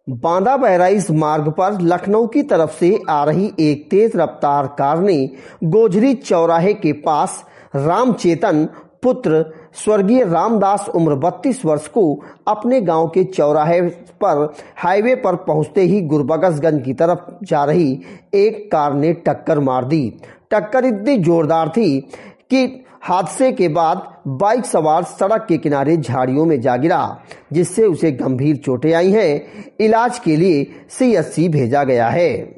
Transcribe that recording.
बांदा बहराइच मार्ग पर लखनऊ की तरफ से आ रही एक तेज रफ्तार कार ने गोजरी चौराहे के पास रामचेतन पुत्र स्वर्गीय रामदास उम्र 32 वर्ष को अपने गांव के चौराहे पर हाईवे पर पहुंचते ही गुरबख्शगंज की तरफ जा रही एक कार ने टक्कर मार दी। टक्कर इतनी जोरदार थी कि हादसे के बाद बाइक सवार सड़क के किनारे झाड़ियों में जा गिरा, जिससे उसे गंभीर चोटें आई हैं। इलाज के लिए सीएचसी भेजा गया है।